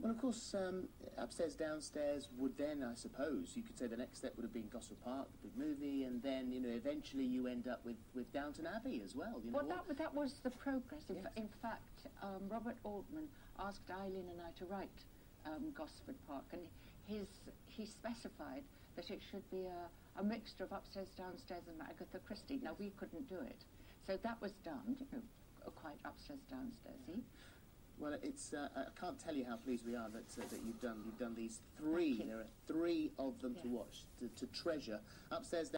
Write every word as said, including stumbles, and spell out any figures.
Well, of course, um, Upstairs, Downstairs would then, I suppose, you could say the next step would have been Gosford Park, the big movie, and then, you know, eventually you end up with, with Downton Abbey as well. You know, well, that, that was the progress. In, yes. fa in fact, um, Robert Altman asked Eileen and I to write um, Gosford Park, and his, he specified that it should be a, a mixture of Upstairs, Downstairs and Agatha Christie. Now, we couldn't do it. So that was done, you know, quite Upstairs, Downstairs-y. Well, it's, uh, I can't tell you how pleased we are that, uh, that you've done, you've done these three. There are three of them yeah. to watch, to, to treasure. Upstairs,